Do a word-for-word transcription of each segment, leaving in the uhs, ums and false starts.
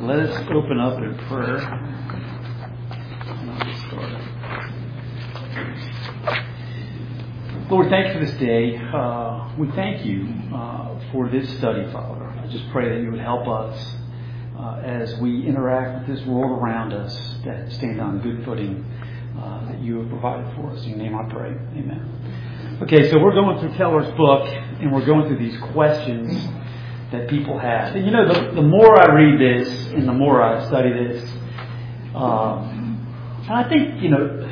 Let us open up in prayer. And I'll get started. Lord, thank you for this day. Uh, we thank you uh, for this study, Father. I just pray that you would help us uh, as we interact with this world around us, that stand on good footing uh, that you have provided for us. In your name I pray. Amen. Okay, so we're going through Keller's book, and we're going through these questions that people have. And you know, the, the more I read this and the more I study this, um, and I think, you know,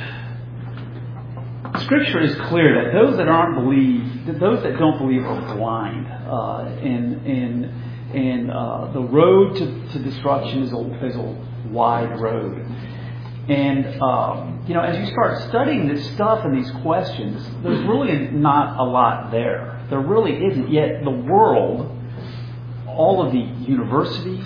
Scripture is clear that those that aren't believe, that those that don't believe are blind, uh, and and and uh, the road to, to destruction is a is a wide road. And um, you know, as you start studying this stuff and these questions, there's really not a lot there. There really isn't. Yet the world, all of the universities,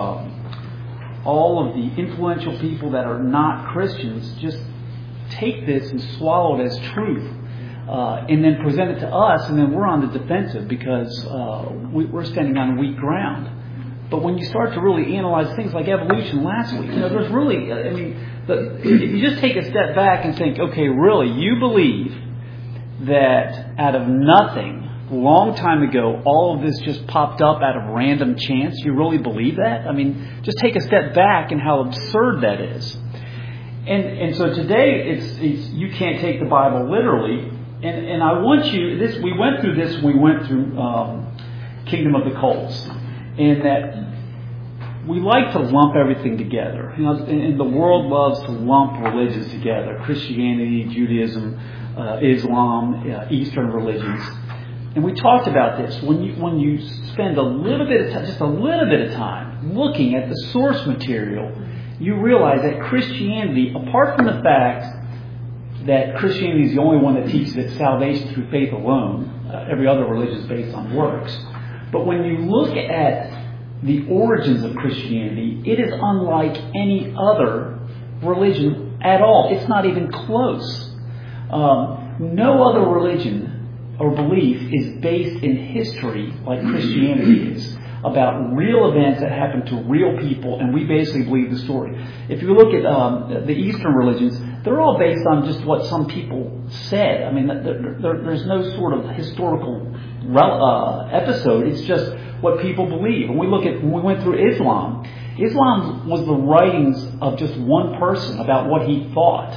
um, all of the influential people that are not Christians just take this and swallow it as truth, uh, and then present it to us, and then we're on the defensive because uh, we, we're standing on weak ground. But when you start to really analyze things like evolution last week, you know, there's really, I mean, the, if you just take a step back and think, okay, really, you believe that out of nothing, a long time ago, all of this just popped up out of random chance? You really believe that? I mean, just take a step back and how absurd that is. And and so today, it's, it's you can't take the Bible literally. And and I want you, this we went through this when we went through um, Kingdom of the Cults. And that we like to lump everything together. You know, and the world loves to lump religions together. Christianity, Judaism, uh, Islam, uh, Eastern religions. And we talked about this. When you when you spend a little bit of time, just a little bit of time looking at the source material, you realize that Christianity, apart from the fact that Christianity is the only one that teaches that salvation through faith alone, uh, every other religion is based on works. But when you look at the origins of Christianity, it is unlike any other religion at all. It's not even close. Um, no other religion or belief is based in history like Christianity is, about real events that happen to real people, and we basically believe the story. If you look at um, the Eastern religions, they're all based on just what some people said. I mean, there, there, there's no sort of historical uh, episode. It's just what people believe. When we look at, when we went through Islam, Islam was the writings of just one person about what he thought.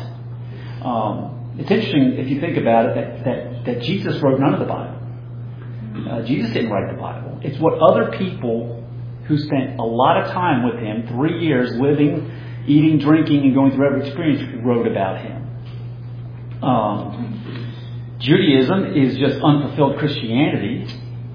Um, it's interesting if you think about it that, that, that Jesus wrote none of the Bible. Uh, Jesus didn't write the Bible. It's what other people who spent a lot of time with him, three years living, eating, drinking, and going through every experience, wrote about him. Um, Judaism is just unfulfilled Christianity.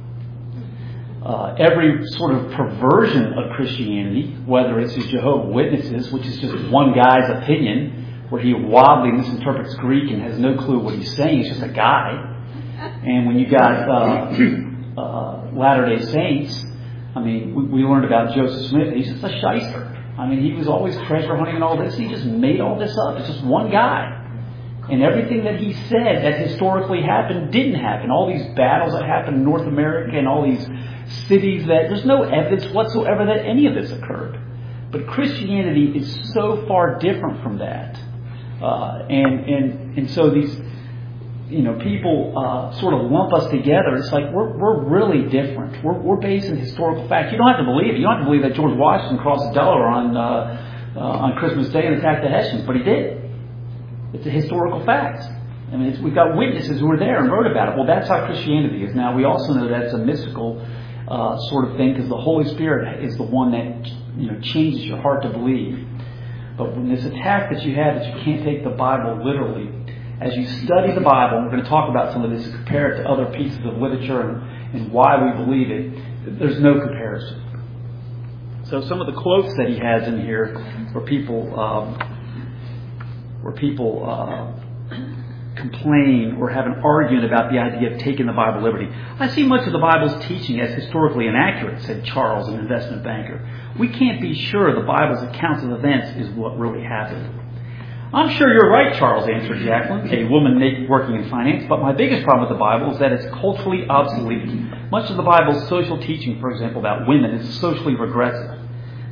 Uh, every sort of perversion of Christianity, whether it's the Jehovah's Witnesses, which is just one guy's opinion, where he wildly misinterprets Greek and has no clue what he's saying, he's just a guy. And when you got uh, uh, Latter-day Saints, I mean, we, we learned about Joseph Smith. He's just a shyster. I mean, he was always treasure hunting and all this. He just made all this up. It's just one guy. And everything that he said that historically happened didn't happen. All these battles that happened in North America and all these cities that there's no evidence whatsoever that any of this occurred. But Christianity is so far different from that. Uh, and, and, and so these... You know, people uh, sort of lump us together. It's like we're we're really different. We're we're based in historical facts. You don't have to believe it. You don't have to believe that George Washington crossed the Delaware on uh, uh, on Christmas Day and attacked the Hessians, but he did. It's a historical fact. I mean, it's, we've got witnesses who were there and wrote about it. Well, that's how Christianity is. Now, we also know that it's a mystical uh, sort of thing because the Holy Spirit is the one that, you know, changes your heart to believe. But when this attack that you have that you can't take the Bible literally, as you study the Bible, and we're going to talk about some of this and compare it to other pieces of literature and, and why we believe it, there's no comparison. So some of the quotes that he has in here where people um, where people uh, complain or have an argument about the idea of taking the Bible liberty. I see much of the Bible's teaching as historically inaccurate, said Charles, an investment banker. We can't be sure the Bible's accounts of events is what really happened. I'm sure you're right, Charles, answered Jacqueline, a woman working in finance, but my biggest problem with the Bible is that it's culturally obsolete. Much of the Bible's social teaching, for example, about women is socially regressive.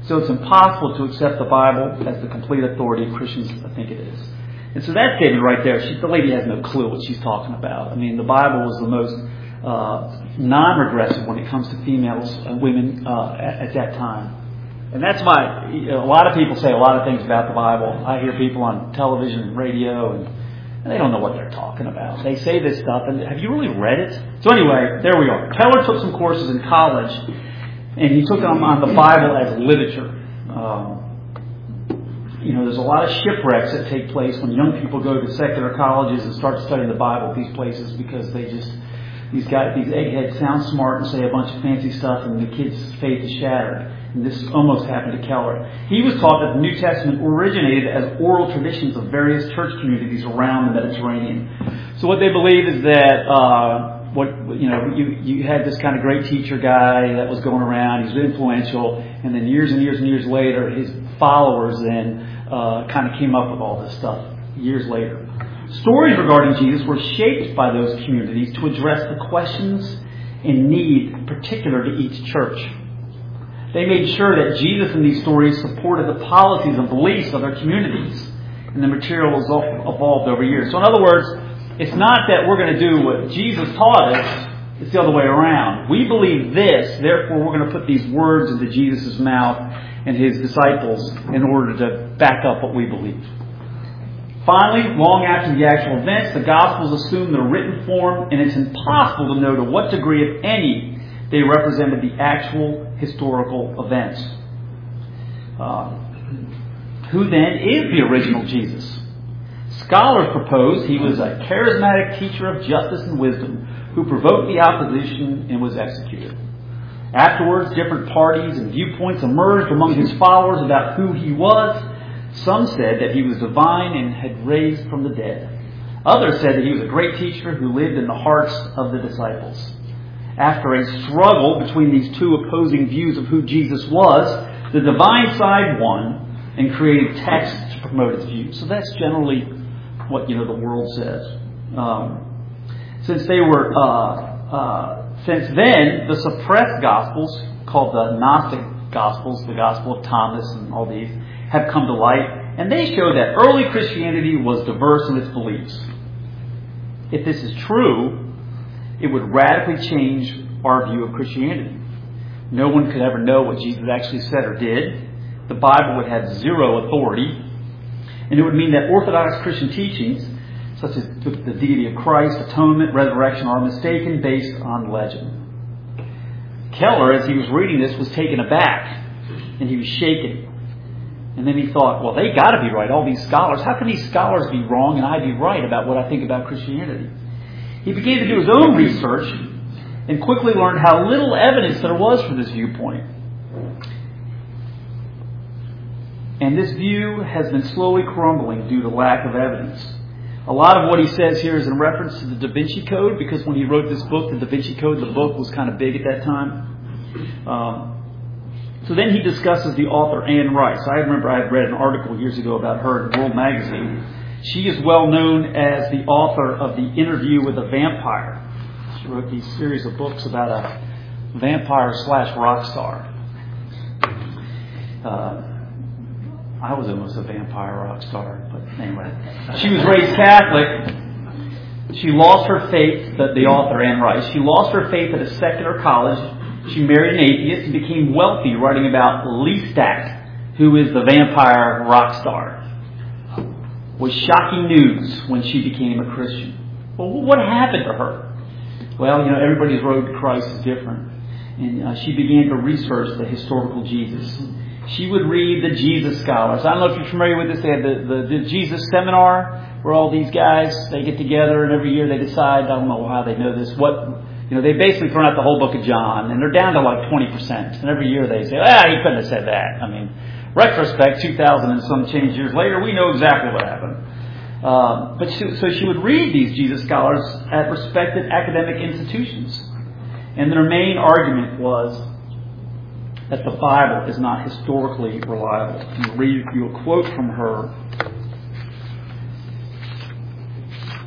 So it's impossible to accept the Bible as the complete authority Christians think it is. And so that statement right there, she, the lady has no clue what she's talking about. I mean, the Bible was the most uh, non-regressive when it comes to females and women uh, at, at that time. And that's why you know, a lot of people say a lot of things about the Bible. I hear people on television and radio, and, and they don't know what they're talking about. They say this stuff, and have you really read it? So anyway, there we are. Keller took some courses in college, and he took them on the Bible as literature. Um, you know, there's a lot of shipwrecks that take place when young people go to secular colleges and start studying the Bible at these places because they just, these guys, these eggheads sound smart and say a bunch of fancy stuff, and the kids' faith is shattered. And this almost happened to Keller. He was taught that the New Testament originated as oral traditions of various church communities around the Mediterranean. So what they believe is that uh, what you know, you you had this kind of great teacher guy that was going around. He was influential, and then years and years and years later, his followers then uh, kind of came up with all this stuff years later. Stories regarding Jesus were shaped by those communities to address the questions and need particular to each church. They made sure that Jesus in these stories supported the policies and beliefs of their communities. And the material has evolved over years. So in other words, it's not that we're going to do what Jesus taught us. It's the other way around. We believe this, therefore we're going to put these words into Jesus' mouth and his disciples in order to back up what we believe. Finally, long after the actual events, the Gospels assume their written form, and it's impossible to know to what degree, if any, they represented the actual historical events. Uh, who then is the original Jesus? Scholars propose he was a charismatic teacher of justice and wisdom who provoked the opposition and was executed. Afterwards, different parties and viewpoints emerged among his followers about who he was. Some said that he was divine and had raised from the dead. Others said that he was a great teacher who lived in the hearts of the disciples. After a struggle between these two opposing views of who Jesus was, the divine side won and created texts to promote its views. So that's generally what you know the world says. Um, since they were, uh, uh, since then, the suppressed Gospels, called the Gnostic Gospels, the Gospel of Thomas and all these, have come to light, and they show that early Christianity was diverse in its beliefs. If this is true, it would radically change our view of Christianity. No one could ever know what Jesus actually said or did. The Bible would have zero authority. And it would mean that Orthodox Christian teachings, such as the deity of Christ, atonement, resurrection, are mistaken based on legend. Keller, as he was reading this, was taken aback, and he was shaken. And then he thought, well, they got to be right, all these scholars. How can these scholars be wrong and I be right about what I think about Christianity? He began to do his own research and quickly learned how little evidence there was for this viewpoint. And this view has been slowly crumbling due to lack of evidence. A lot of what he says here is in reference to the Da Vinci Code, because when he wrote this book, the Da Vinci Code, the book was kind of big at that time. Um, so then he discusses the author, Anne Rice. I remember I had read an article years ago about her in World Magazine. She is well known as the author of The Interview with a Vampire. She wrote these series of books about a vampire slash rock star. Uh, I was almost a vampire rock star, but anyway. She was raised Catholic. She lost her faith, the, the author, Anne Rice. She lost her faith at a secular college. She married an atheist and became wealthy, writing about Lestat, who is the vampire rock star. Was shocking news when she became a Christian. Well, what happened to her? Well, you know, everybody's road to Christ is different. And uh, she began to research the historical Jesus. She would read the Jesus Scholars. I don't know if you're familiar with this. They had the, the, the Jesus Seminar, where all these guys, they get together and every year they decide, I don't know how they know this, what, you know, they basically throw out the whole book of John, and they're down to like twenty percent. And every year they say, ah, he couldn't have said that. I mean, retrospect, two thousand and some change years later, we know exactly what happened. Uh, but she, so she would read these Jesus Scholars at respected academic institutions. And their main argument was that the Bible is not historically reliable. I'll read you a quote from her.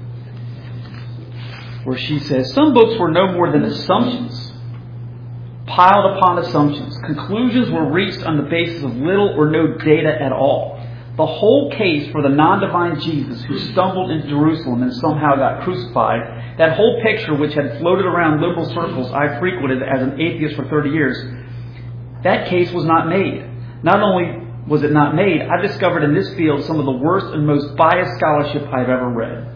Where she says, some books were no more than assumptions, piled upon assumptions. Conclusions were reached on the basis of little or no data at all. The whole case for the non-divine Jesus who stumbled into Jerusalem and somehow got crucified, that whole picture which had floated around liberal circles I frequented as an atheist for thirty years, that case was not made. Not only was it not made, I've discovered in this field some of the worst and most biased scholarship I've ever read.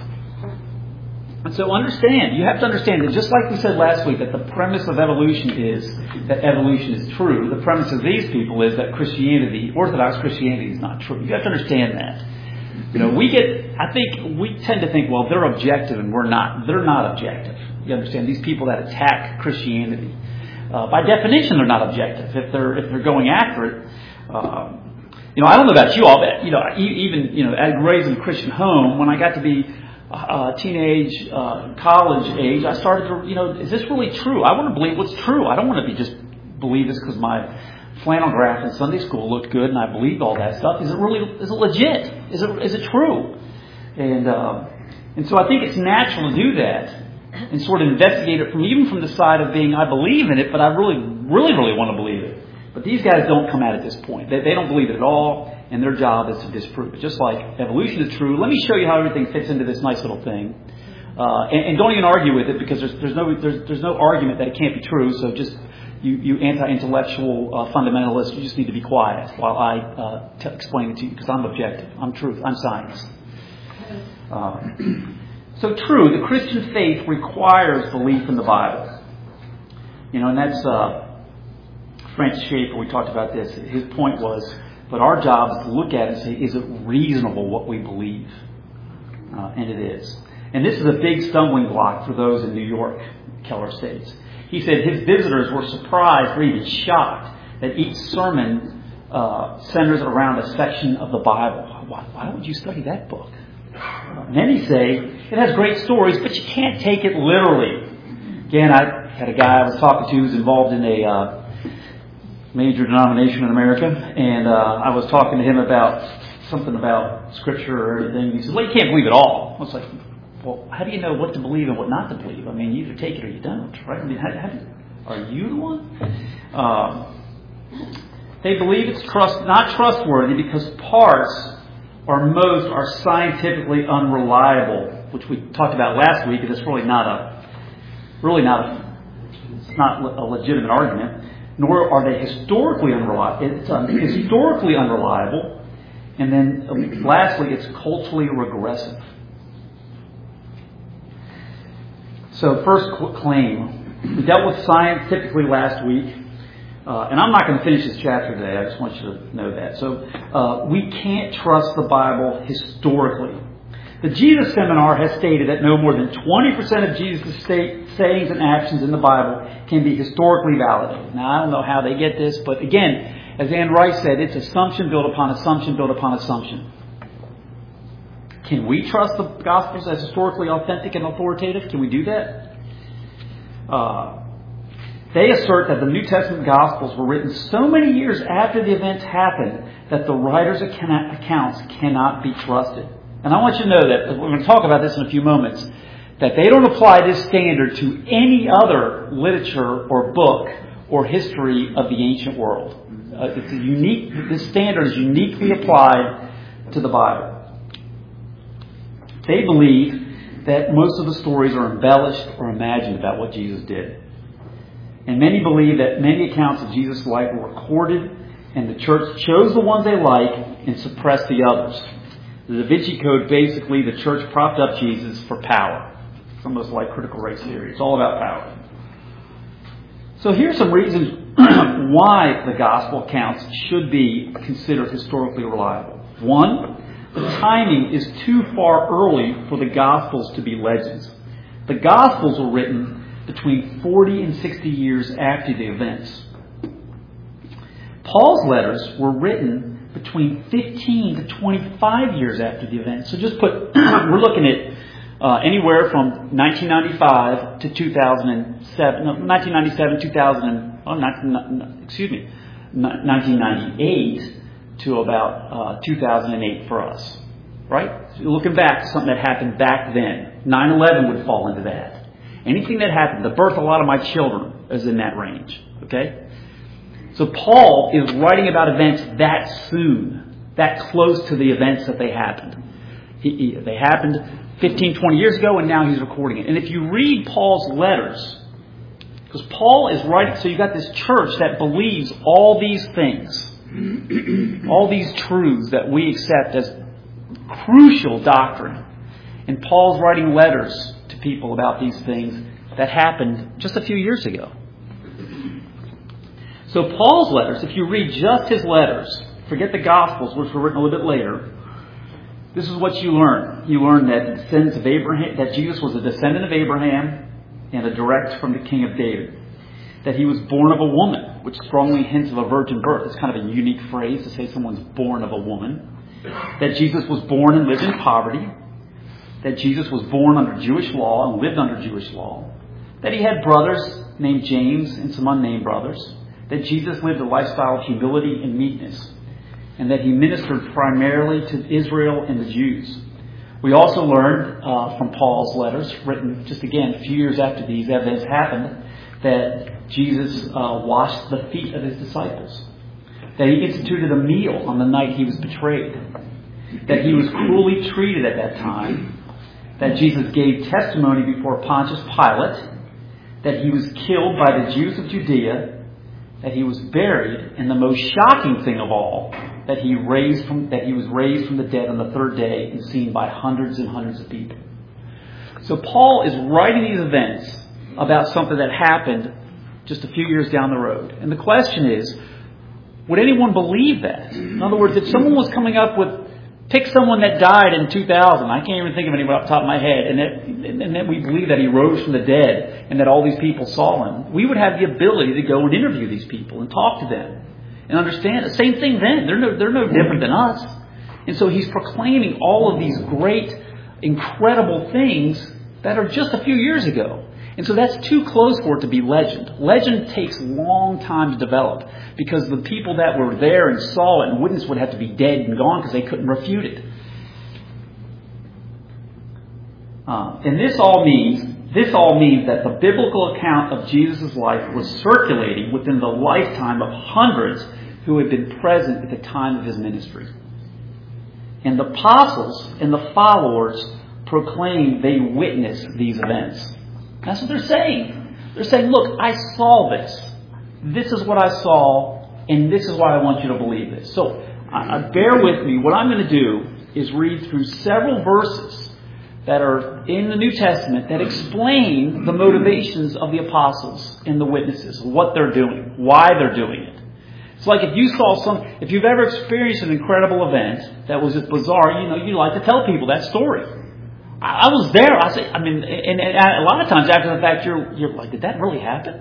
And so understand, you have to understand that just like we said last week, that the premise of evolution is that evolution is true. The premise of these people is that Christianity, Orthodox Christianity, is not true. You have to understand that. You know, we get, I think, we tend to think, well, they're objective and we're not. They're not objective. You understand? These people that attack Christianity, uh, by definition, they're not objective. If they're, if they're going after it, um, you know, I don't know about you all, but, you know, even, you know, raised in a Christian home, when I got to be Uh, teenage, uh, college age, I started to, you know, is this really true? I want to believe what's true. I don't want to be just believe this because my flannel graph in Sunday school looked good and I believed all that stuff. Is it really, is it legit? Is it, is it true? And, uh, and so I think it's natural to do that and sort of investigate it from, even from the side of being, I believe in it, but I really, really, really want to believe it. But these guys don't come at it this point. They, they don't believe it at all. And their job is to disprove it. Just like evolution is true. Let me show you how everything fits into this nice little thing. Uh, and, and don't even argue with it because there's, there's no there's, there's no argument that it can't be true. So just you, you anti-intellectual uh, fundamentalists, you just need to be quiet while I uh, t- explain it to you because I'm objective. I'm truth. I'm science. Uh, so true, the Christian faith requires belief in the Bible. You know, and that's uh, Francis Schaeffer. We talked about this. His point was, but our job is to look at it and say, is it reasonable what we believe? Uh, and it is. And this is a big stumbling block for those in New York, Keller states. He said his visitors were surprised or even shocked that each sermon uh, centers around a section of the Bible. Why, why would you study that book? Uh, many say it has great stories, but you can't take it literally. Again, I had a guy I was talking to who's involved in a Uh, major denomination in America, and uh, I was talking to him about something about Scripture or anything. He said, well, you can't believe it all. I was like, well, how do you know what to believe and what not to believe? I mean, you either take it or you don't, right? I mean, how, how do, are you the one? Uh, they believe it's trust not trustworthy because parts or most are scientifically unreliable, which we talked about last week, and it's really not a, really not a, it's not a legitimate argument. Nor are they historically unreliable. It's um, historically unreliable. And then um, lastly, it's culturally regressive. So first claim, we dealt with scientifically last week. Uh, and I'm not going to finish this chapter today. I just want you to know that. So uh, we can't trust the Bible historically. The Jesus Seminar has stated that no more than twenty percent of Jesus' sayings and actions in the Bible can be historically validated. Now, I don't know how they get this, but again, as Ann Rice said, it's assumption built upon assumption built upon assumption. Can we trust the Gospels as historically authentic and authoritative? Can we do that? Uh, they assert that the New Testament Gospels were written so many years after the events happened that the writers' accounts cannot be trusted. And I want you to know that, we're going to talk about this in a few moments, that they don't apply this standard to any other literature or book or history of the ancient world. Uh, it's a unique, this standard is uniquely applied to the Bible. They believe that most of the stories are embellished or imagined about what Jesus did. And many believe that many accounts of Jesus' life were recorded and the church chose the ones they like and suppressed the others. The Da Vinci Code, basically, the church propped up Jesus for power. It's almost like critical race theory. It's all about power. So here's some reasons why the gospel accounts should be considered historically reliable. One, the timing is too far early for the gospels to be legends. The gospels were written between forty and sixty years after the events. Paul's letters were written between fifteen to twenty-five years after the event. So just put, we're looking at uh, anywhere from nineteen ninety-five to two thousand seven, no, nineteen ninety-seven, two thousand, oh, not, excuse me, nineteen ninety-eight to about uh, two thousand eight for us, right? So you're looking back to something that happened back then. nine eleven would fall into that. Anything that happened, the birth of a lot of my children is in that range, Okay? So Paul is writing about events that soon, that close to the events that they happened. He, he, they happened fifteen, twenty years ago, and now he's recording it. And if you read Paul's letters, because Paul is writing, so you've got this church that believes all these things, all these truths that we accept as crucial doctrine. And Paul's writing letters to people about these things that happened just a few years ago. So Paul's letters, if you read just his letters, forget the Gospels, which were written a little bit later, this is what you learn. You learn that descendants of Abraham, that Jesus was a descendant of Abraham and a direct from the king of David. That he was born of a woman, which strongly hints of a virgin birth. It's kind of a unique phrase to say someone's born of a woman. That Jesus was born and lived in poverty. That Jesus was born under Jewish law and lived under Jewish law. That he had brothers named James and some unnamed brothers. That Jesus lived a lifestyle of humility and meekness. And that he ministered primarily to Israel and the Jews. We also learned uh, from Paul's letters, written just again a few years after these events happened, that Jesus uh, washed the feet of his disciples. That he instituted a meal on the night he was betrayed. That he was cruelly treated at that time. That Jesus gave testimony before Pontius Pilate. That he was killed by the Jews of Judea. That he was buried, and the most shocking thing of all, that he raised from that he was raised from the dead on the third day and seen by hundreds and hundreds of people. So Paul is writing these events about something that happened just a few years down the road. And the question is, would anyone believe that? In other words, if someone was coming up with, pick someone that died in two thousand, I can't even think of anyone off the top of my head, and that, and that we believe that he rose from the dead and that all these people saw him, we would have the ability to go and interview these people and talk to them and understand it. Same thing then. They're no, they're no different than us. And so he's proclaiming all of these great, incredible things that are just a few years ago. And so that's too close for it to be legend. Legend takes a long time to develop because the people that were there and saw it and witnessed would have to be dead and gone because they couldn't refute it. Uh, and this all means this all means that the biblical account of Jesus' life was circulating within the lifetime of hundreds who had been present at the time of his ministry. And the apostles and the followers proclaimed they witnessed these events. That's what they're saying. They're saying, look, I saw this. This is what I saw, and this is why I want you to believe this. So, uh, bear with me. What I'm going to do is read through several verses that are in the New Testament that explain the motivations of the apostles and the witnesses, what they're doing, why they're doing it. It's like if you saw some, if you've ever experienced an incredible event that was just bizarre, you know, you like to tell people that story. I was there. I say, I mean, and, and a lot of times after the fact, you're you're like, did that really happen?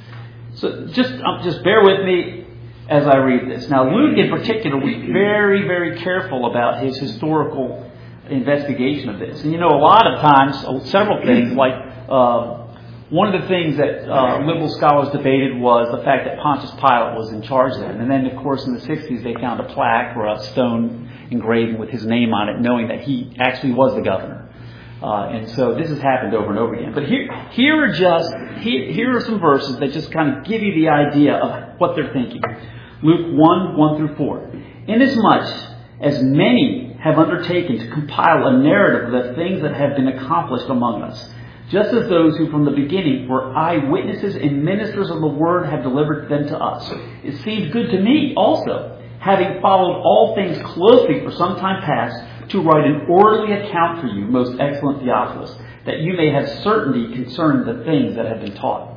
So just um, just bear with me as I read this. Now, Luke in particular was very, very careful about his historical investigation of this. And you know, a lot of times, several things like uh, one of the things that uh, liberal scholars debated was the fact that Pontius Pilate was in charge then. And then, of course, in the sixties, they found a plaque or a stone engraving with his name on it, knowing that he actually was the governor. Uh, and so this has happened over and over again. But here, here are just here, here are some verses that just kind of give you the idea of what they're thinking. Luke one, one through four. Inasmuch as many have undertaken to compile a narrative of the things that have been accomplished among us, just as those who from the beginning were eyewitnesses and ministers of the word have delivered them to us. It seems good to me also, having followed all things closely for some time past, to write an orderly account for you, most excellent Theophilus, that you may have certainty concerning the things that have been taught.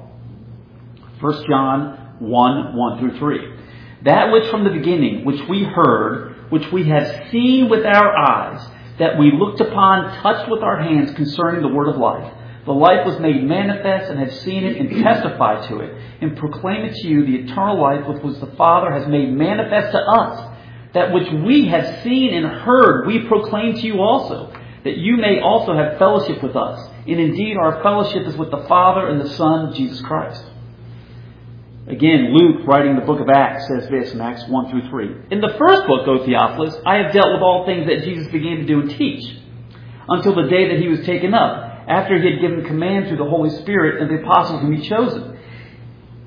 First John one, one through three. That which from the beginning, which we heard, which we have seen with our eyes, that we looked upon, touched with our hands concerning the word of life. The life was made manifest, and have seen it and testified to it, and proclaim it to you, the eternal life which was the Father has made manifest to us. That which we have seen and heard, we proclaim to you also, that you may also have fellowship with us. And indeed, our fellowship is with the Father and the Son, Jesus Christ. Again, Luke, writing the book of Acts, says this in Acts one through three. In the first book, O Theophilus, I have dealt with all things that Jesus began to do and teach, until the day that he was taken up, after he had given command through the Holy Spirit and the apostles whom he chosen.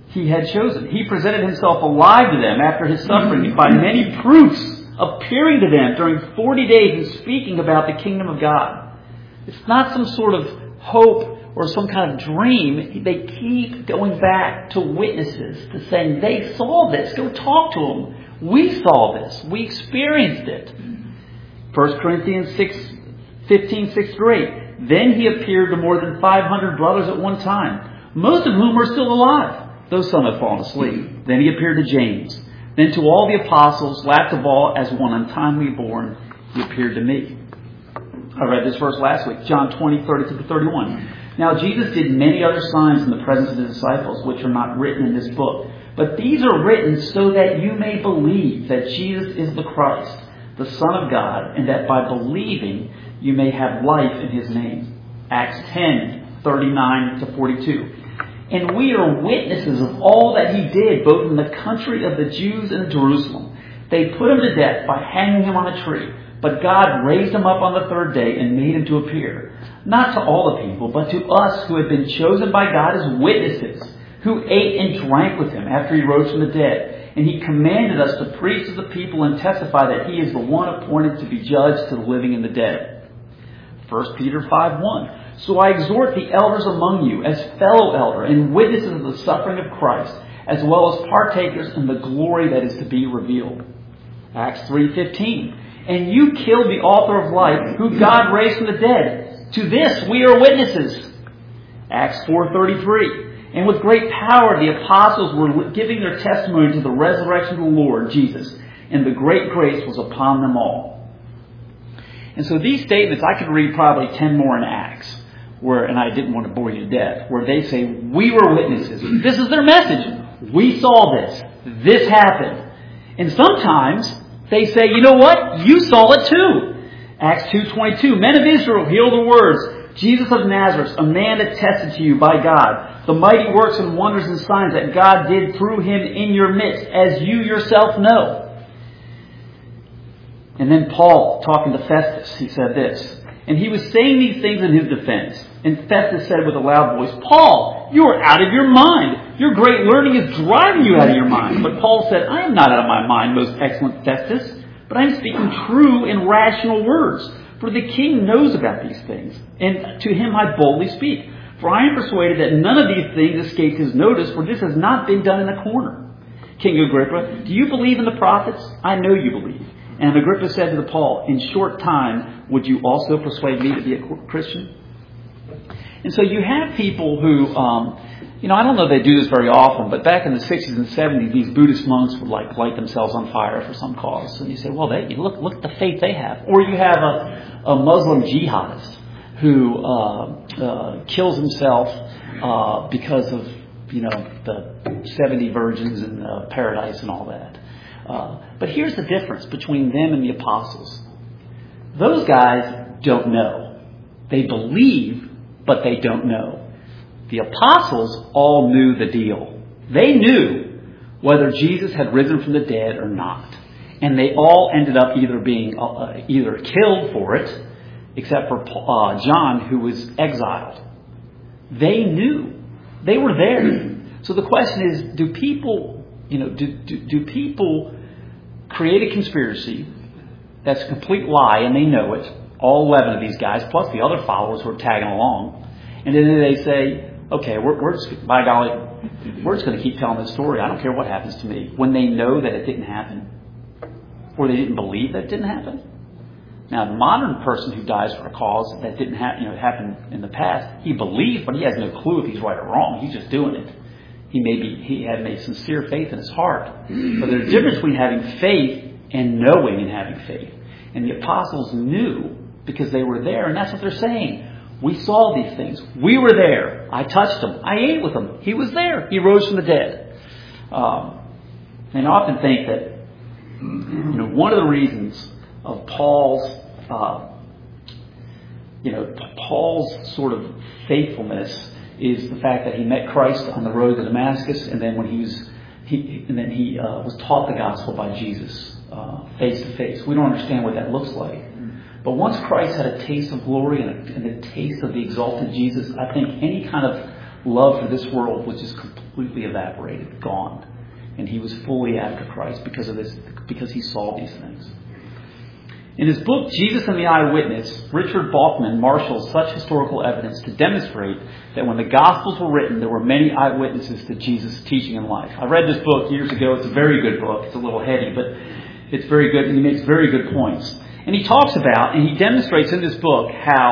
he had chosen. He presented himself alive to them after his suffering by many proofs, appearing to them during forty days and speaking about the kingdom of God. It's not some sort of hope or some kind of dream. They keep going back to witnesses, to saying they saw this. Go talk to them. We saw this. We experienced it. First Corinthians six, fifteen, six through eight. Then he appeared to more than five hundred brothers at one time, most of whom are still alive, though some have fallen asleep. Then he appeared to James. Then to all the apostles, last of all, as one untimely born, he appeared to me. I read this verse last week, John twenty, thirty to thirty-one. Now Jesus did many other signs in the presence of his disciples, which are not written in this book. But these are written so that you may believe that Jesus is the Christ, the Son of God, and that by believing you may have life in his name. Acts ten, thirty-nine to forty-two. And we are witnesses of all that he did, both in the country of the Jews and in Jerusalem. They put him to death by hanging him on a tree. But God raised him up on the third day and made him to appear, not to all the people, but to us who had been chosen by God as witnesses, who ate and drank with him after he rose from the dead. And he commanded us to preach to the people and testify that he is the one appointed to be judge to the living and the dead. First Peter five one. So I exhort the elders among you as fellow elder and witnesses of the suffering of Christ, as well as partakers in the glory that is to be revealed. Acts three fifteen. And you killed the author of life, who God raised from the dead. To this we are witnesses. Acts four thirty-three. And with great power the apostles were giving their testimony to the resurrection of the Lord Jesus, and the great grace was upon them all. And so these statements, I could read probably ten more in Acts, where, and I didn't want to bore you to death, where they say, we were witnesses. This is their message. We saw this. This happened. And sometimes they say, you know what? You saw it too. Acts two twenty-two. Men of Israel, hear the words. Jesus of Nazareth, a man attested to you by God, the mighty works and wonders and signs that God did through him in your midst, as you yourself know. And then Paul, talking to Festus, he said this. And he was saying these things in his defense. And Festus said with a loud voice, Paul, you are out of your mind. Your great learning is driving you out of your mind. But Paul said, I am not out of my mind, most excellent Festus, but I am speaking true and rational words. For the king knows about these things, and to him I boldly speak. For I am persuaded that none of these things escaped his notice, for this has not been done in a corner. King Agrippa, do you believe in the prophets? I know you believe. And Agrippa said to Paul, in short time, would you also persuade me to be a Christian? And so you have people who, um, you know, I don't know if they do this very often, but back in the sixties and seventies, these Buddhist monks would like light themselves on fire for some cause. And you say, well, they look look at the faith they have. Or you have a, a Muslim jihadist who uh, uh, kills himself uh, because of, you know, the seventy virgins in uh, paradise and all that. Uh, but here's the difference between them and the apostles. Those guys don't know. They believe, but they don't know. The apostles all knew the deal. They knew whether Jesus had risen from the dead or not. And they all ended up either being uh, either killed for it, except for uh, John, who was exiled. They knew. They were there. So the question is, do people, you know, do, do, do people create a conspiracy that's a complete lie and they know it, all eleven of these guys, plus the other followers who are tagging along, and then they say, okay, we're, we're just, by golly, we're just going to keep telling this story. I don't care what happens to me. When they know that it didn't happen, or they didn't believe that it didn't happen. Now, the modern person who dies for a cause that didn't happen, you know, it happened in the past, he believes, but he has no clue if he's right or wrong. He's just doing it. He may be, he had made sincere faith in his heart. But there's a difference between having faith and knowing and having faith. And the apostles knew because they were there, and that's what they're saying. We saw these things. We were there. I touched him. I ate with him. He was there. He rose from the dead. Um, and I often think that, you know, one of the reasons of Paul's, uh, you know, Paul's sort of faithfulness is the fact that he met Christ on the road to Damascus, and then when he was, he, and then he uh, was taught the gospel by Jesus uh, face to face. We don't understand what that looks like. But once Christ had a taste of glory and a, and a taste of the exalted Jesus, I think any kind of love for this world was just completely evaporated, gone. And he was fully after Christ because of this, because he saw these things. In his book, Jesus and the Eyewitness, Richard Bauckham marshals such historical evidence to demonstrate that when the Gospels were written, there were many eyewitnesses to Jesus' teaching and life. I read this book years ago. It's a very good book. It's a little heady, but it's very good, and he makes very good points. And he talks about, and he demonstrates in this book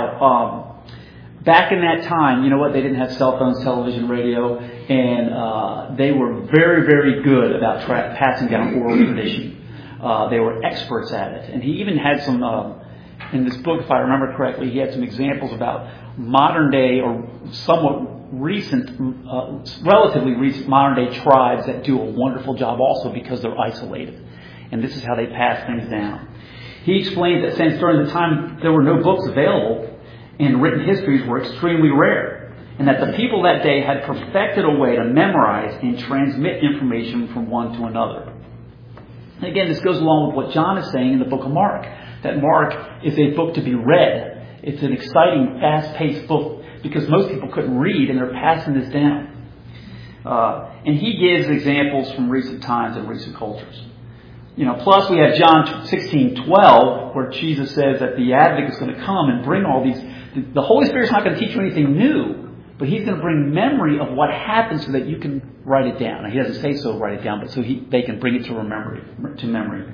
how um, back in that time, you know what, they didn't have cell phones, television, radio, and uh, they were very, very good about tra- passing down oral tradition. Uh, they were experts at it. And he even had some, uh, in this book, if I remember correctly, he had some examples about modern day or somewhat recent, uh, relatively recent modern day tribes that do a wonderful job also because they're isolated. And this is how they pass things down. He explained that since during the time there were no books available and written histories were extremely rare, and that the people that day had perfected a way to memorize and transmit information from one to another. And again, this goes along with what John is saying in the book of Mark, that Mark is a book to be read. It's an exciting, fast-paced book because most people couldn't read and they're passing this down. Uh, and he gives examples from recent times and recent cultures. You know, plus we have John sixteen twelve, where Jesus says that the Advocate is going to come and bring all these. The Holy Spirit's not going to teach you anything new, but He's going to bring memory of what happened so that you can write it down. Now, He doesn't say so, write it down, but so he, they can bring it to memory. To memory.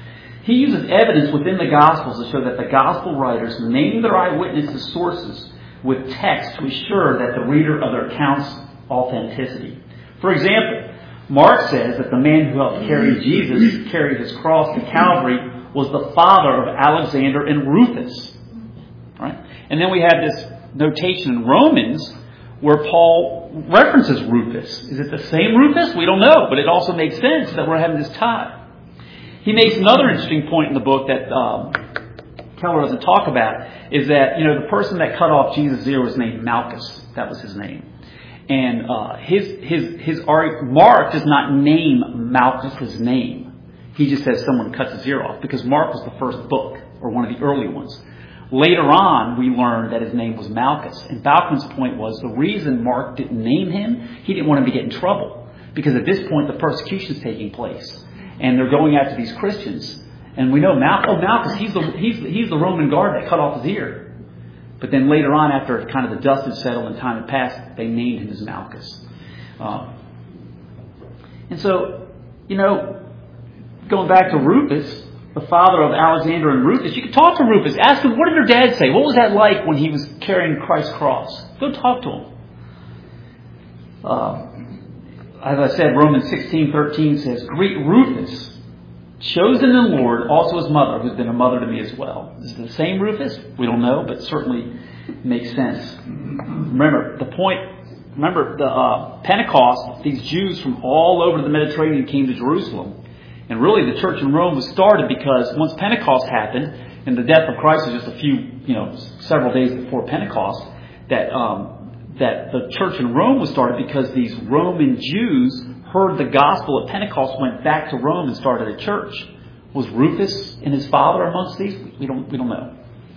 He uses evidence within the Gospels to show that the Gospel writers named their eyewitnesses sources with text to assure that the reader of their account's authenticity. For example, Mark says that the man who helped carry Jesus, carry his cross to Calvary, was the father of Alexander and Rufus. Right? And then we have this notation in Romans where Paul references Rufus. Is it the same Rufus? We don't know, but it also makes sense that we're having this tie. He makes another interesting point in the book that um, Keller doesn't talk about, is that, you know, the person that cut off Jesus' ear was named Malchus. That was his name. And uh, his his his Mark does not name Malchus' name. He just says someone cuts his ear off because Mark was the first book, or one of the early ones. Later on, we learned that his name was Malchus. And Bauckham's point was the reason Mark didn't name him, he didn't want him to get in trouble. Because at this point, the persecution is taking place. And they're going after these Christians. And we know, Mal- oh, Malchus, he's the, he's, he's the Roman guard that cut off his ear. But then later on, after kind of the dust had settled and time had passed, they named him as Malchus. Um, and so, you know, going back to Rufus, the father of Alexander and Rufus, you could talk to Rufus. Ask him, what did your dad say? What was that like when he was carrying Christ's cross? Go talk to him. Uh, as I said, Romans sixteen thirteen says, greet Rufus, chosen in the Lord, also his mother, who's been a mother to me as well. Is it the same Rufus? We don't know, but certainly makes sense. Remember, the point, remember the uh, Pentecost, these Jews from all over the Mediterranean came to Jerusalem. And really the church in Rome was started because once Pentecost happened, and the death of Christ was just a few, you know, several days before Pentecost, that um, that the church in Rome was started because these Roman Jews heard the gospel at Pentecost, went back to Rome and started a church. Was Rufus and his father amongst these? We don't we don't know.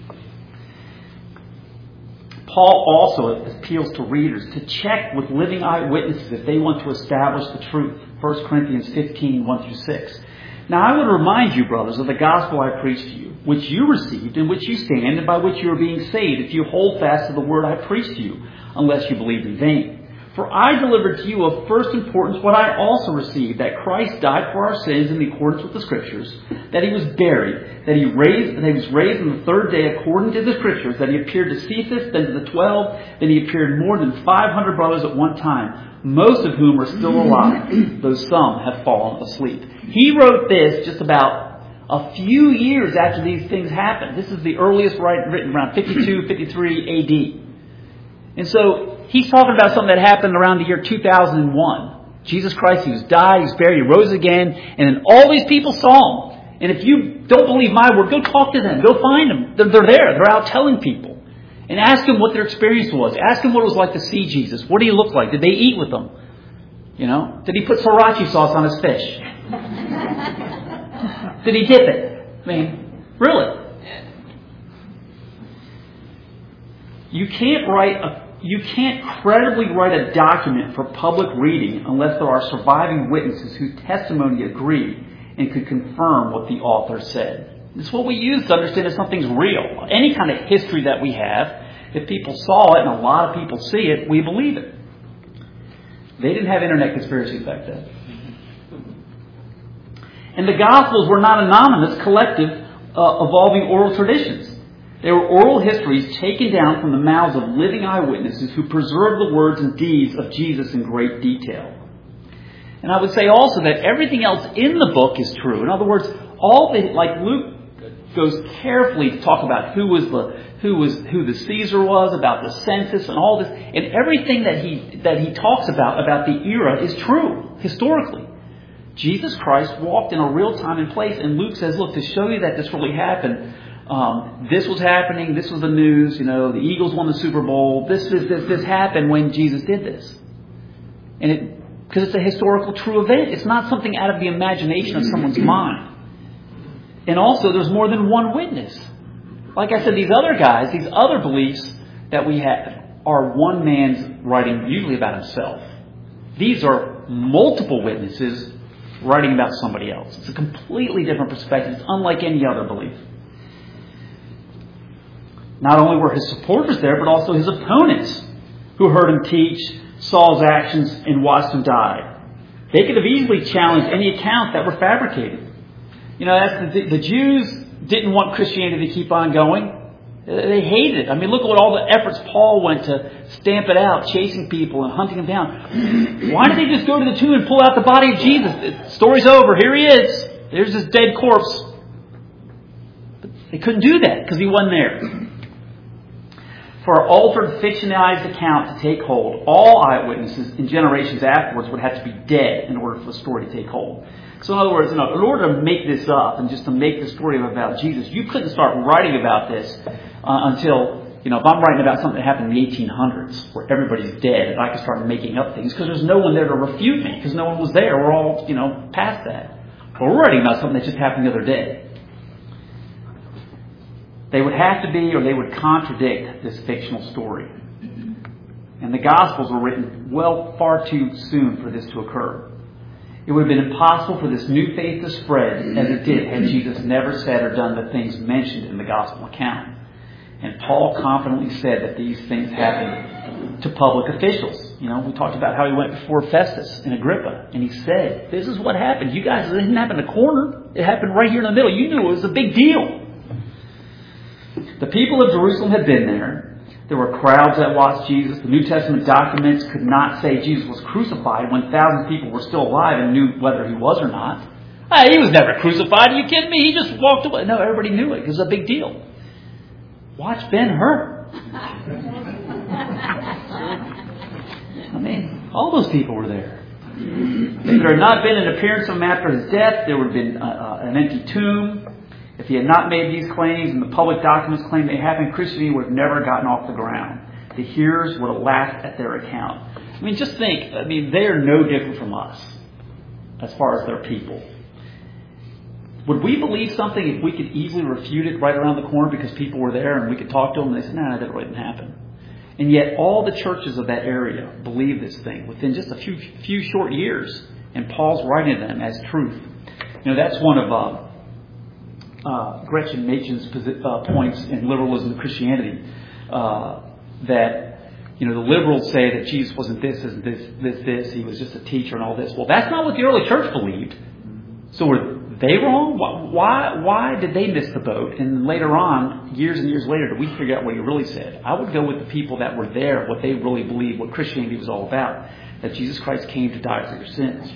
Paul also appeals to readers to check with living eyewitnesses if they want to establish the truth. First Corinthians fifteen, one through six. Now I would remind you, brothers, of the gospel I preached to you, which you received, in which you stand, and by which you are being saved, if you hold fast to the word I preached to you, unless you believed in vain. For I delivered to you of first importance what I also received, that Christ died for our sins in accordance with the Scriptures, that He was buried, that He raised, that He was raised on the third day according to the Scriptures, that He appeared to Cephas, then to the twelve, then He appeared more than five hundred brothers at one time, most of whom are still alive, though some have fallen asleep. He wrote this just about a few years after these things happened. This is the earliest written around fifty-two, fifty-three A D. And so he's talking about something that happened around the year two thousand one. Jesus Christ, He was died, He was buried, He rose again, and then all these people saw Him. And if you don't believe my word, go talk to them. Go find them. They're, they're there. They're out telling people. And ask them what their experience was. Ask them what it was like to see Jesus. What did He look like? Did they eat with Him? You know? Did He put sriracha sauce on His fish? Did He dip it? I mean, really? You can't write a you can't credibly write a document for public reading unless there are surviving witnesses whose testimony agree and could confirm what the author said. It's what we use to understand if something's real. Any kind of history that we have, if people saw it and a lot of people see it, we believe it. They didn't have internet conspiracies back then. And the Gospels were not anonymous, collective, uh, evolving oral traditions. They were oral histories taken down from the mouths of living eyewitnesses who preserved the words and deeds of Jesus in great detail. And I would say also that everything else in the book is true. In other words, all the, like Luke goes carefully to talk about who was the who was who the Caesar was, about the census and all this, and everything that he that he talks about about the era is true historically. Jesus Christ walked in a real time and place, and Luke says, "Look, to show you that this really happened, um, this was happening. This was the news. You know, the Eagles won the Super Bowl. This this this, this happened when Jesus did this, and it because it's a historical true event. It's not something out of the imagination of someone's mind." And also, there's more than one witness. Like I said, these other guys, these other beliefs that we have are one man's writing usually about himself. These are multiple witnesses writing about somebody else. It's a completely different perspective. It's unlike any other belief. Not only were his supporters there, but also his opponents who heard him teach, saw his actions, and watched him die. They could have easily challenged any accounts that were fabricated. You know, that's the, the Jews didn't want Christianity to keep on going. They hated it. I mean, look at what all the efforts Paul went to stamp it out, chasing people and hunting them down. Why did they just go to the tomb and pull out the body of Jesus? The story's over. Here he is. There's his dead corpse. But they couldn't do that because he wasn't there. For an altered, fictionalized account to take hold, all eyewitnesses in generations afterwards would have to be dead in order for the story to take hold. So in other words, you know, in order to make this up and just to make the story about Jesus, you couldn't start writing about this uh, until, you know, if I'm writing about something that happened in the eighteen hundreds where everybody's dead and I can start making up things because there's no one there to refute me because no one was there. We're all, you know, past that. But we're writing about something that just happened the other day. They would have to be or they would contradict this fictional story. And the Gospels were written well far too soon for this to occur. It would have been impossible for this new faith to spread as it did had Jesus never said or done the things mentioned in the Gospel account. And Paul confidently said that these things happened to public officials. You know, we talked about how he went before Festus and Agrippa, and he said, "This is what happened. You guys, it didn't happen in the corner. It happened right here in the middle. You knew it was a big deal." The people of Jerusalem had been there. There were crowds that watched Jesus. The New Testament documents could not say Jesus was crucified when thousands of people were still alive and knew whether he was or not. Hey, he was never crucified. Are you kidding me? He just walked away. No, everybody knew it. It was a big deal. Watch Ben-Hur. I mean, all those people were there. If there had not been an appearance of him after his death, there would have been uh, uh, an empty tomb. If he had not made these claims and the public documents claimed they happened, Christianity would have never gotten off the ground. The hearers would have laughed at their account. I mean, just think, I mean, they are no different from us as far as their people. Would we believe something if we could easily refute it right around the corner because people were there and we could talk to them and they said, "No, that really didn't happen." And yet all the churches of that area believed this thing within just a few few short years. And Paul's writing them as truth. You know, that's one of uh, uh, Gretchen Machen's uh, points in Liberalism and Christianity. Uh, that, you know, the liberals say that Jesus wasn't this, isn't this, this, this. He was just a teacher and all this. Well, that's not what the early church believed. So were they wrong? Why, why did they miss the boat? And later on, years and years later, did we figure out what he really said? I would go with the people that were there, what they really believed, what Christianity was all about. That Jesus Christ came to die for your sins.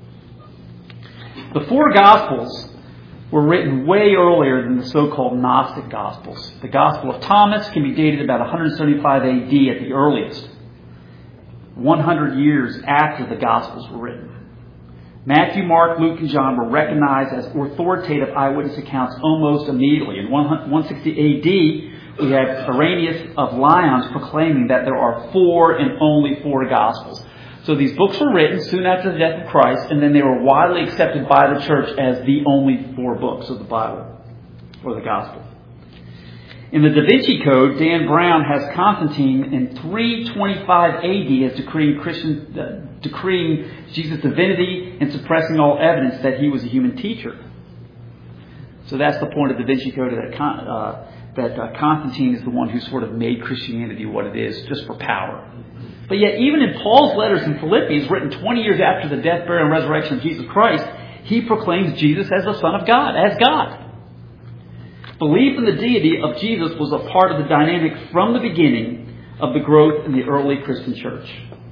The four Gospels were written way earlier than the so-called Gnostic Gospels. The Gospel of Thomas can be dated about one seventy-five A D at the earliest, one hundred years after the Gospels were written. Matthew, Mark, Luke, and John were recognized as authoritative eyewitness accounts almost immediately. In one sixty A D, we have Irenaeus of Lyons proclaiming that there are four and only four Gospels. So these books were written soon after the death of Christ, and then they were widely accepted by the church as the only four books of the Bible, or the Gospel. In the Da Vinci Code, Dan Brown has Constantine in three twenty-five A D as decreeing Christian, uh, decreeing Jesus' divinity and suppressing all evidence that he was a human teacher. So that's the point of the Da Vinci Code, that Con- uh, that uh, Constantine is the one who sort of made Christianity what it is, just for power. But yet, even in Paul's letters in Philippians, written twenty years after the death, burial, and resurrection of Jesus Christ, he proclaims Jesus as the Son of God, as God. Belief in the deity of Jesus was a part of the dynamic from the beginning of the growth in the early Christian church.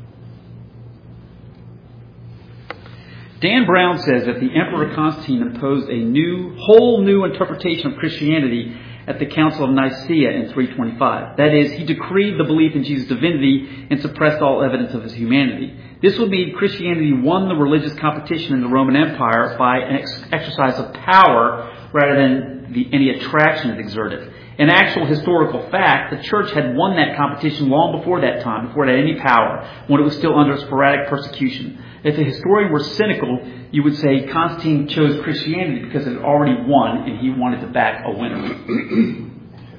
Dan Brown says that the Emperor Constantine imposed a new, whole new interpretation of Christianity at the Council of Nicaea in three twenty-five. That is, he decreed the belief in Jesus' divinity and suppressed all evidence of his humanity. This would mean Christianity won the religious competition in the Roman Empire by an ex- exercise of power rather than the, any attraction it exerted. In actual historical fact, the church had won that competition long before that time, before it had any power, when it was still under sporadic persecution. If a historian were cynical, you would say Constantine chose Christianity because it had already won and he wanted to back a winner.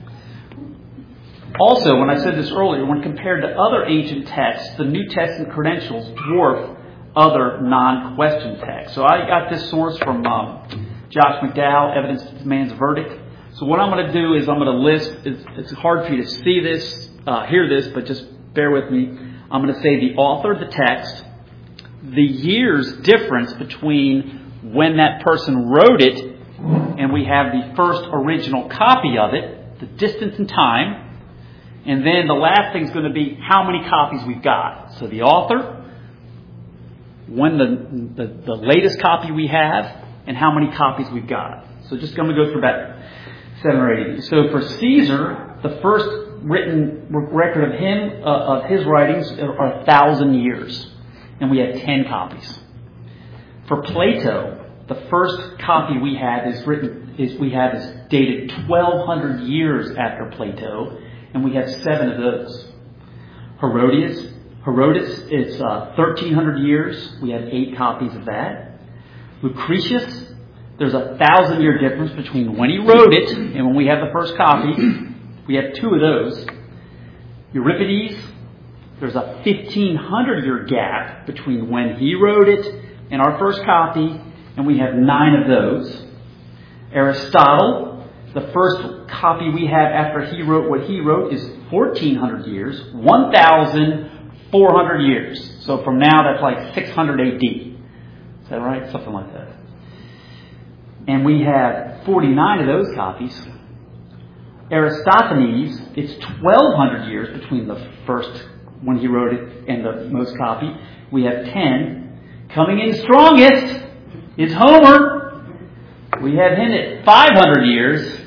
Also, when I said this earlier, when compared to other ancient texts, the New Testament credentials dwarf other non-question texts. So I got this source from um, Josh McDowell, Evidence of Man's Verdict. So what I'm going to do is I'm going to list, it's, it's hard for you to see this, uh, hear this, but just bear with me. I'm going to say the author of the text, the years difference between when that person wrote it and we have the first original copy of it, the distance in time, and then the last thing is going to be how many copies we've got. So the author, when the, the, the latest copy we have, and how many copies we've got. So just going to go through about seven or eight. So for Caesar, the first written record of him, uh, of his writings are a thousand years. And we have ten copies. For Plato, the first copy we have is written is we have is dated twelve hundred years after Plato, and we have seven of those. Herodias, Herodotus, it's uh, thirteen hundred years. We have eight copies of that. Lucretius, there's a thousand year difference between when he wrote it and when we have the first copy. We have two of those. Euripides, there's a fifteen hundred year gap between when he wrote it and our first copy, and we have nine of those. Aristotle, the first copy we have after he wrote what he wrote is fourteen hundred years, one thousand four hundred years. So from now, that's like six hundred A D. Is that right? Something like that. And we have forty-nine of those copies. Aristophanes, it's twelve hundred years between the first, when he wrote it, and the most copy. We have ten. Coming in strongest is Homer. We have him at five hundred years.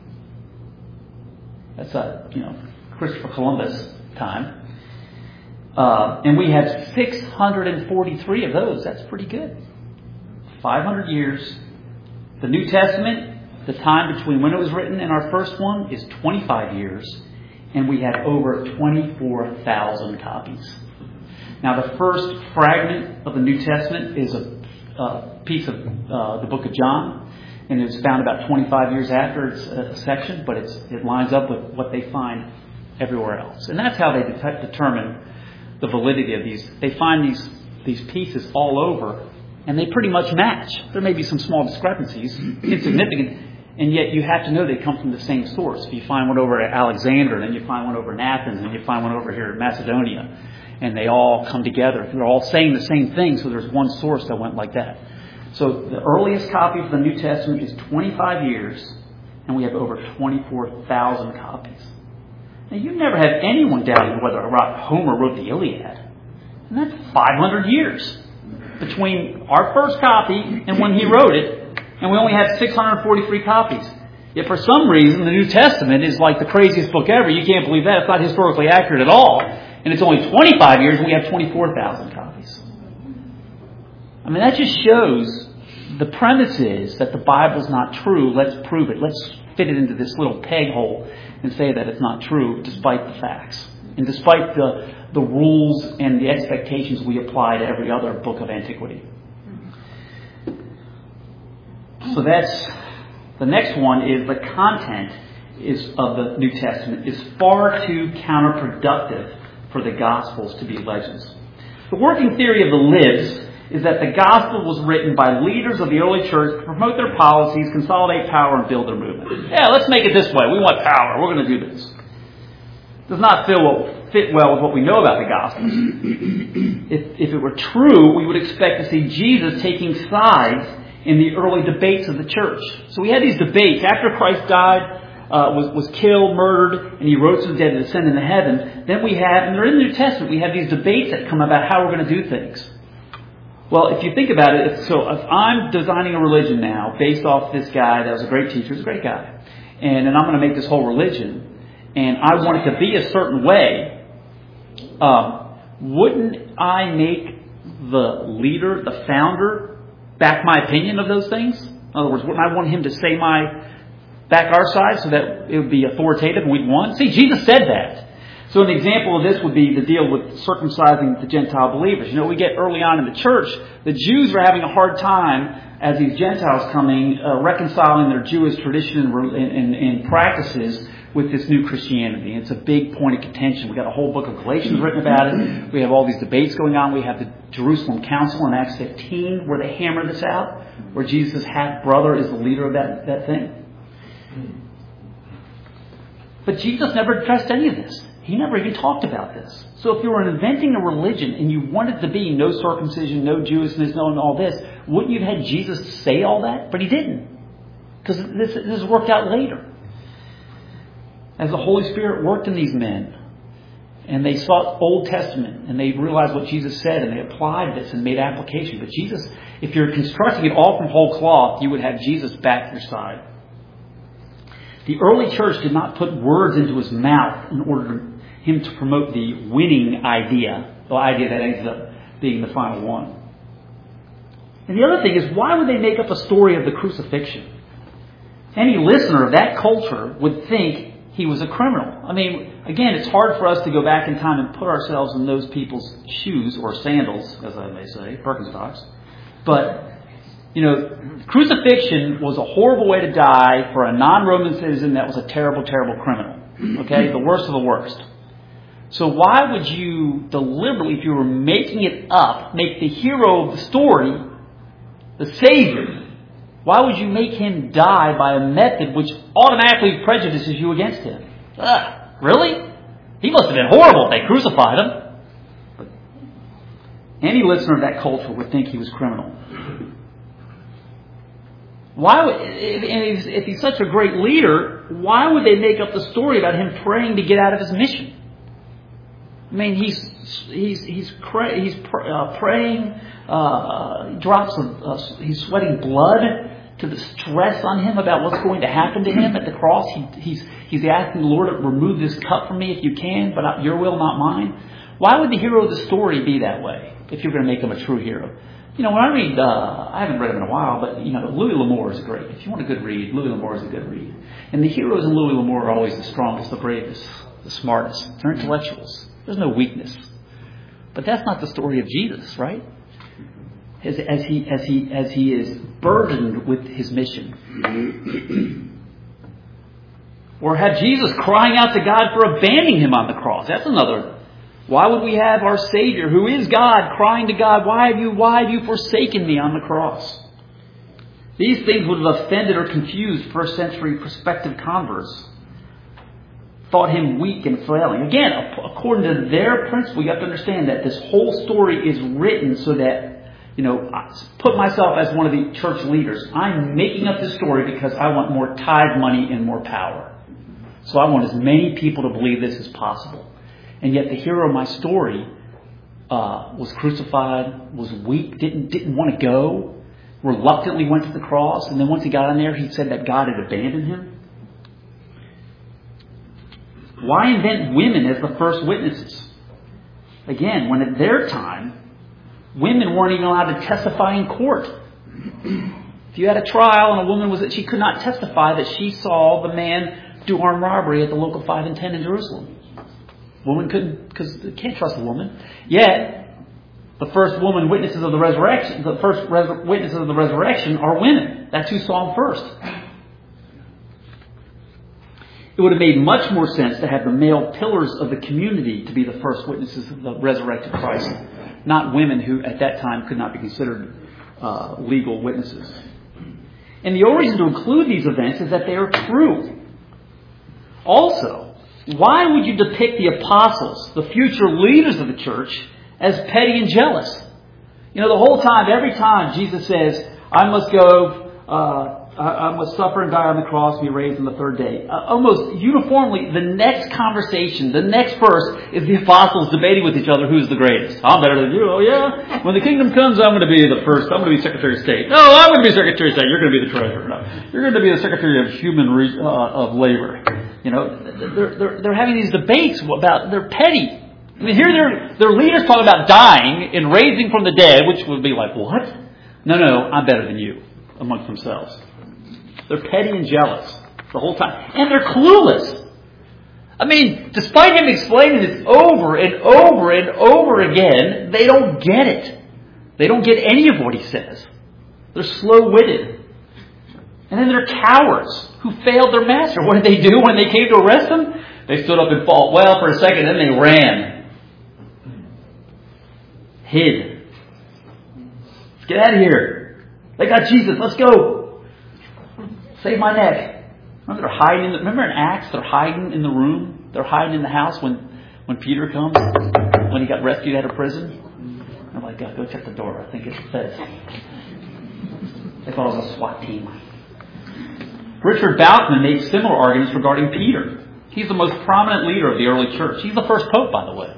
That's a, you know, Christopher Columbus time. Uh, and we have six hundred forty-three of those. That's pretty good. five hundred years. The New Testament, the time between when it was written and our first one is twenty-five years. And we have over twenty-four thousand copies. Now, the first fragment of the New Testament is a, a piece of uh, the book of John. And it was found about twenty-five years after its a section, but it's, it lines up with what they find everywhere else. And that's how they de- determine the validity of these. They find these these pieces all over, and they pretty much match. There may be some small discrepancies, insignificant, and yet you have to know they come from the same source. If you find one over at Alexander, and then you find one over in Athens, and you find one over here in Macedonia, and they all come together. They're all saying the same thing, so there's one source that went like that. So the earliest copy of the New Testament is twenty-five years, and we have over twenty-four thousand copies. Now, you never have anyone doubting whether Homer wrote the Iliad. And that's five hundred years between our first copy and when he wrote it, and we only have six hundred forty-three copies. Yet for some reason, the New Testament is like the craziest book ever. You can't believe that. It's not historically accurate at all. And it's only twenty-five years, and we have twenty-four thousand copies. I mean, that just shows the premise is that the Bible's not true. Let's prove it. Let's fit it into this little peg hole and say that it's not true despite the facts. And despite the, the rules and the expectations we apply to every other book of antiquity. So that's, the next one is the content is of the New Testament is far too counterproductive for the Gospels to be legends. The working theory of the libs is that the Gospel was written by leaders of the early church to promote their policies, consolidate power, and build their movement. Yeah, let's make it this way. We want power. We're going to do this. Does not fit well, fit well with what we know about the Gospels. If, if it were true, we would expect to see Jesus taking sides in the early debates of the church. So we had these debates. After Christ died, uh, was, was killed, murdered, and he rose from the dead to ascend into heaven, then we have, and they're in the New Testament, we have these debates that come about how we're going to do things. Well, if you think about it, if, so if I'm designing a religion now based off this guy that was a great teacher, he's a great guy, and then I'm going to make this whole religion, and I want it to be a certain way, um, wouldn't I make the leader, the founder, back my opinion of those things? In other words, wouldn't I want him to say my, back our side so that it would be authoritative and we'd want? See, Jesus said that. So an example of this would be the deal with circumcising the Gentile believers. You know, we get early on in the church, the Jews were having a hard time as these Gentiles coming, uh, reconciling their Jewish tradition and, and, and practices with this new Christianity. It's a big point of contention. We've got a whole book of Galatians written about it. We have all these debates going on. We have the Jerusalem Council in Acts fifteen where they hammer this out, where Jesus' half-brother is the leader of that, that thing. But Jesus never addressed any of this. He never even talked about this. So if you were inventing a religion and you wanted to be no circumcision, no Jewishness, no and all this, wouldn't you have had Jesus say all that? But he didn't. Because this, this worked out later. As the Holy Spirit worked in these men, and they saw Old Testament, and they realized what Jesus said, and they applied this and made application. But Jesus, if you're constructing it all from whole cloth, you would have Jesus back your side. The early church did not put words into his mouth in order for him to promote the winning idea, the idea that ends up being the final one. And the other thing is, why would they make up a story of the crucifixion? Any listener of that culture would think he was a criminal. I mean, again, it's hard for us to go back in time and put ourselves in those people's shoes, or sandals, as I may say, Birkenstocks. But, you know, crucifixion was a horrible way to die for a non-Roman citizen that was a terrible, terrible criminal. Okay? The worst of the worst. So why would you deliberately, if you were making it up, make the hero of the story the Savior? Why would you make him die by a method which automatically prejudices you against him? Ugh, really? He must have been horrible if they crucified him. But any listener of that culture would think he was criminal. Why would, if, if, if he's such a great leader, why would they make up the story about him praying to get out of his mission? I mean, he's he's he's pray, he's pr- uh, praying. Uh, drops of uh, he's sweating blood to the stress on him about what's going to happen to him at the cross. He, he's he's asking the Lord to remove this cup from me if you can, but not, your will, not mine. Why would the hero of the story be that way if you're going to make him a true hero? You know, when I read, uh, I haven't read him in a while, but, you know, Louis L'Amour is great. If you want a good read, Louis L'Amour is a good read. And the heroes in Louis L'Amour are always the strongest, the bravest, the smartest. They're intellectuals. There's no weakness. But that's not the story of Jesus, right? As, as he as he as he is burdened with his mission. Or have Jesus crying out to God for abandoning him on the cross. That's another. Why would we have our Savior, who is God, crying to God, why have you, why have you forsaken me on the cross? These things would have offended or confused first century prospective converts. Thought him weak and flailing. Again, according to their principle, you have to understand that this whole story is written so that, you know, put myself as one of the church leaders. I'm making up this story because I want more tithe money and more power. So I want as many people to believe this as possible. And yet the hero of my story uh, was crucified, was weak, didn't didn't want to go, reluctantly went to the cross, and then once he got on there, he said that God had abandoned him. Why invent women as the first witnesses? Again, when at their time, women weren't even allowed to testify in court. If you had a trial and a woman was that she could not testify that she saw the man do armed robbery at the local five and ten in Jerusalem. Woman couldn't, because they can't trust a woman. Yet, the first woman witnesses of the resurrection, the first res- witnesses of the resurrection are women. That's who saw him first. It would have made much more sense to have the male pillars of the community to be the first witnesses of the resurrected Christ, not women who at that time could not be considered uh, legal witnesses. And the only reason to include these events is that they are true. Also, why would you depict the apostles, the future leaders of the church, as petty and jealous? You know, the whole time, every time Jesus says, I must go, uh, I, I must suffer and die on the cross and be raised on the third day. Uh, almost uniformly, the next conversation, the next verse, is the apostles debating with each other who's the greatest. I'm better than you. Oh, yeah? When the kingdom comes, I'm going to be the first. I'm going to be Secretary of State. No, I'm going to be Secretary of State. You're going to be the Treasurer. No, you're going to be the Secretary of Human Re- uh, of Labor. You know, they're, they're, they're having these debates about, they're petty. I mean, here their their leaders talk about dying and raising from the dead, which would be like, what? No, no, I'm better than you, amongst themselves. They're petty and jealous the whole time. And they're clueless. I mean, despite him explaining this over and over and over again, they don't get it. They don't get any of what he says. They're slow-witted. And then they're cowards who failed their master. What did they do when they came to arrest him? They stood up and fought well for a second, then they ran. Hid. Let's get out of here. They got Jesus. Let's go. Save my neck. Remember they're hiding in the, remember in Acts, they're hiding in the room. They're hiding in the house when, when Peter comes, when he got rescued out of prison. I'm like, go, go check the door. I think it says. They thought it was a SWAT team. Richard Bauckham makes similar arguments regarding Peter. He's the most prominent leader of the early church. He's the first pope, by the way.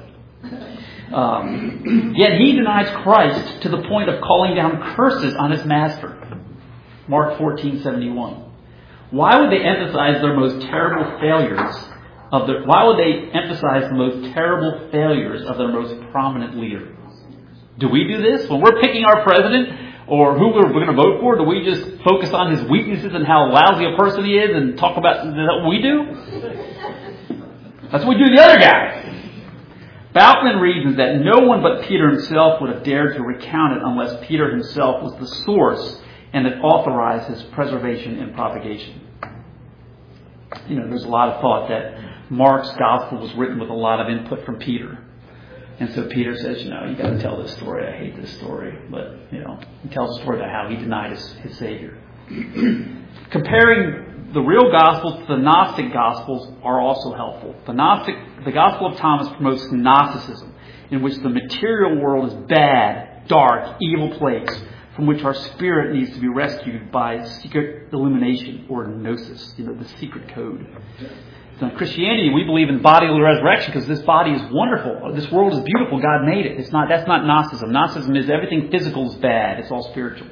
Um, yet he denies Christ to the point of calling down curses on his master. Mark fourteen seventy-one. Why would they emphasize their most terrible failures of their? Why would they emphasize the most terrible failures of their most prominent leader? Do we do this when we're picking our president or who we're going to vote for? Do we just focus on his weaknesses and how lousy a person he is and talk about is that what we do? That's what we do to the other guy. Bauckham reasons that no one but Peter himself would have dared to recount it unless Peter himself was the source and it authorized his preservation and propagation. You know, there's a lot of thought that Mark's gospel was written with a lot of input from Peter. And so Peter says, you know, you got to tell this story. I hate this story. But, you know, he tells a story about how he denied his, his Savior. Comparing the real Gospels to the Gnostic Gospels are also helpful. The Gnostic, the Gospel of Thomas promotes Gnosticism, in which the material world is bad, dark, evil place, from which our spirit needs to be rescued by secret illumination or gnosis, you know, the secret code. So in Christianity, we believe in bodily resurrection because this body is wonderful. This world is beautiful. God made it. It's not. That's not Gnosticism. Gnosticism is everything physical is bad. It's all spiritual.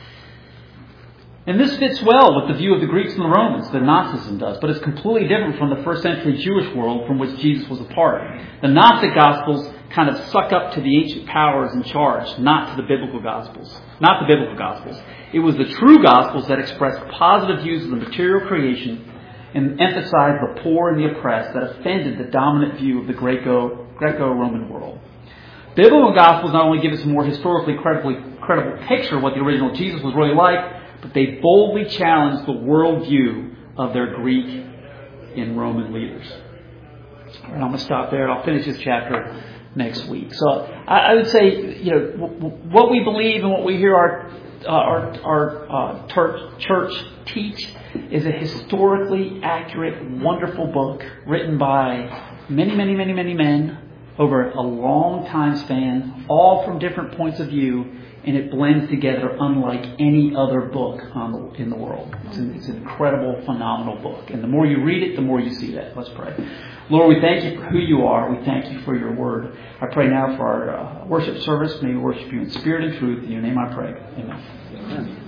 And this fits well with the view of the Greeks and the Romans that Gnosticism does, but it's completely different from the first century Jewish world from which Jesus was a part. The Gnostic Gospels kind of suck up to the ancient powers in charge, not to the biblical Gospels. Not the biblical Gospels. It was the true Gospels that expressed positive views of the material creation and emphasized the poor and the oppressed that offended the dominant view of the Greco, Greco-Roman world. Biblical Gospels not only give us a more historically credibly, credible picture of what the original Jesus was really like, but they boldly challenge the worldview of their Greek and Roman leaders. All right, I'm going to stop there. I'll finish this chapter next week. So I, I would say, you know, w- w- what we believe and what we hear our uh, our, our uh, church, church teach is a historically accurate, wonderful book written by many, many, many, many men over a long time span, all from different points of view. And it blends together unlike any other book on the, in the world. It's an, it's an incredible, phenomenal book. And the more you read it, the more you see that. Let's pray. Lord, we thank you for who you are. We thank you for your word. I pray now for our uh, worship service. May we worship you in spirit and truth. In your name I pray. Amen. Amen.